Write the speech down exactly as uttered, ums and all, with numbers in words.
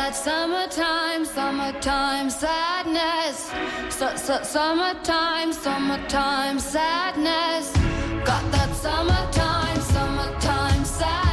that summertime, summertime sadness. Su- su- summertime, summertime sadness. Got that summertime, summertime sadness.